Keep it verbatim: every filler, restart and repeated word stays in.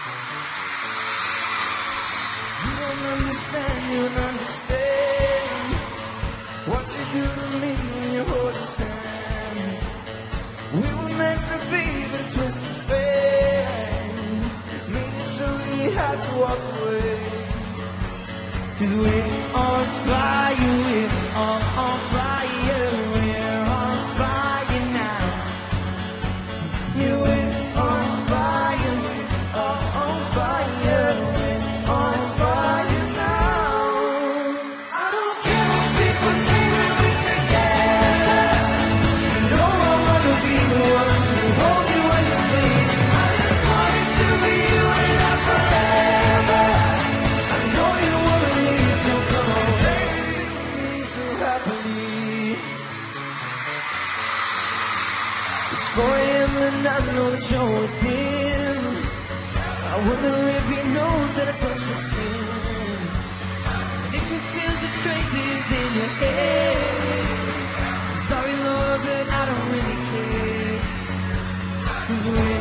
You don't understand, you don't understand what you do to me when you hold his hand. We were meant to be, but it twisted fate made it so we had to walk away. Cause we're on fire, we're all on fire, we're on fire now. Yeah, we're on fire, we're all on fire, we're on fire now. I don't care what people say when we're together. You know I wanna be the one who holds you when you sleep. I just want it to be you and I forever. I know you wanna leave, so come on, baby, me so happily. It's four a m and I know that you're with him. I wonder if he knows that I touch your skin, and if he feels the traces in your head. I'm sorry, Lord, but I don't really care. 'Cause we